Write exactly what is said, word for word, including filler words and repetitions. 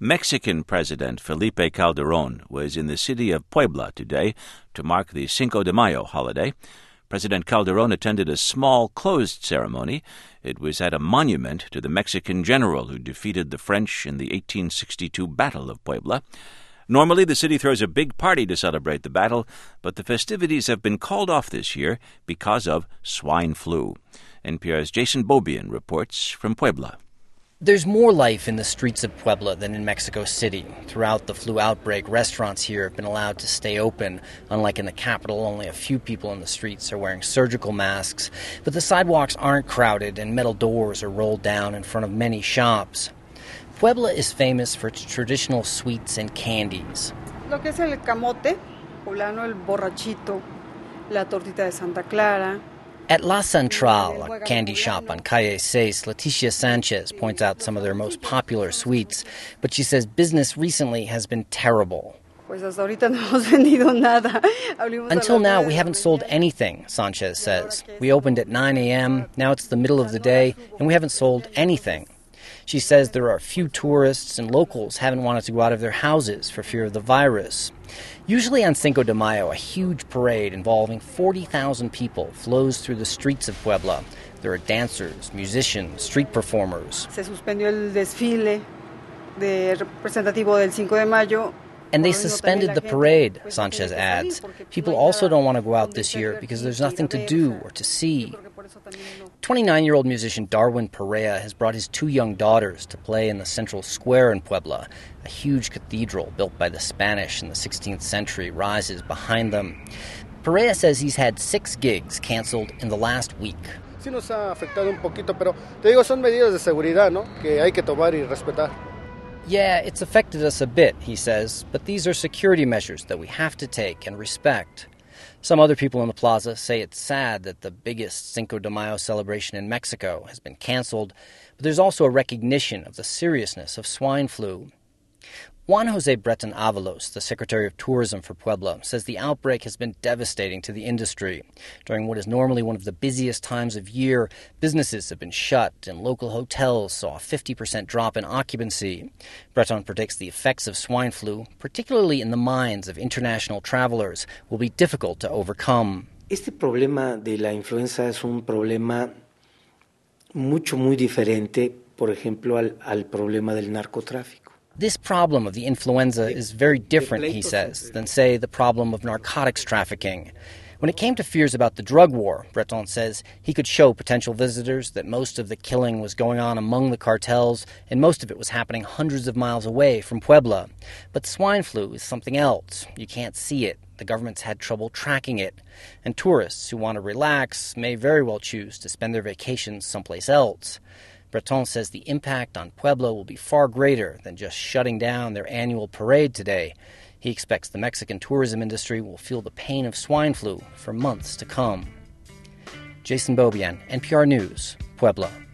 Mexican President Felipe Calderón was in the city of Puebla today to mark the Cinco de Mayo holiday. President Calderón attended a small, closed ceremony. It was at a monument to the Mexican general who defeated the French in the eighteen sixty-two Battle of Puebla. Normally, the city throws a big party to celebrate the battle, but the festivities have been called off this year because of swine flu. N P R's Jason Beaubien reports from Puebla. There's more life in the streets of Puebla than in Mexico City. Throughout the flu outbreak, restaurants here have been allowed to stay open. Unlike in the capital, only a few people in the streets are wearing surgical masks. But the sidewalks aren't crowded and metal doors are rolled down in front of many shops. Puebla is famous for its traditional sweets and candies. Lo que es el camote, poblano, el borrachito, la tortita de Santa Clara. At La Central, a candy shop on Calle seis, Leticia Sanchez points out some of their most popular sweets, but she says business recently has been terrible. Until now, we haven't sold anything, Sanchez says. We opened at nine a.m., now it's the middle of the day, and we haven't sold anything. She says there are few tourists and locals haven't wanted to go out of their houses for fear of the virus. Usually on Cinco de Mayo, a huge parade involving forty thousand people flows through the streets of Puebla. There are dancers, musicians, street performers. Se suspendió el desfile de representativo del Cinco de Mayo. And they suspended the parade, Sanchez adds. People also don't want to go out this year because there's nothing to do or to see. twenty-nine-year-old musician Darwin Perea has brought his two young daughters to play in the central square in Puebla. A huge cathedral built by the Spanish in the sixteenth century rises behind them. Perea says he's had six gigs canceled in the last week. Sí nos ha afectado un poquito, pero te digo, son medidas de seguridad, ¿no? Que hay que tomar y respetar. Yeah, it's affected us a bit, he says, but these are security measures that we have to take and respect. Some other people in the plaza say it's sad that the biggest Cinco de Mayo celebration in Mexico has been canceled, but there's also a recognition of the seriousness of swine flu. Juan Jose Breton Avalos, the Secretary of Tourism for Puebla, says the outbreak has been devastating to the industry. During what is normally one of the busiest times of year, businesses have been shut and local hotels saw a fifty percent drop in occupancy. Breton predicts the effects of swine flu, particularly in the minds of international travelers, will be difficult to overcome. Este problema de la influenza es un problema mucho, muy diferente, por ejemplo, al, al problema del narcotráfico. This problem of the influenza is very different, he says, than, say, the problem of narcotics trafficking. When it came to fears about the drug war, Breton says he could show potential visitors that most of the killing was going on among the cartels and most of it was happening hundreds of miles away from Puebla. But swine flu is something else. You can't see it. The government's had trouble tracking it. And tourists who want to relax may very well choose to spend their vacations someplace else. Breton says the impact on Puebla will be far greater than just shutting down their annual parade today. He expects the Mexican tourism industry will feel the pain of swine flu for months to come. Jason Beaubien, N P R News, Puebla.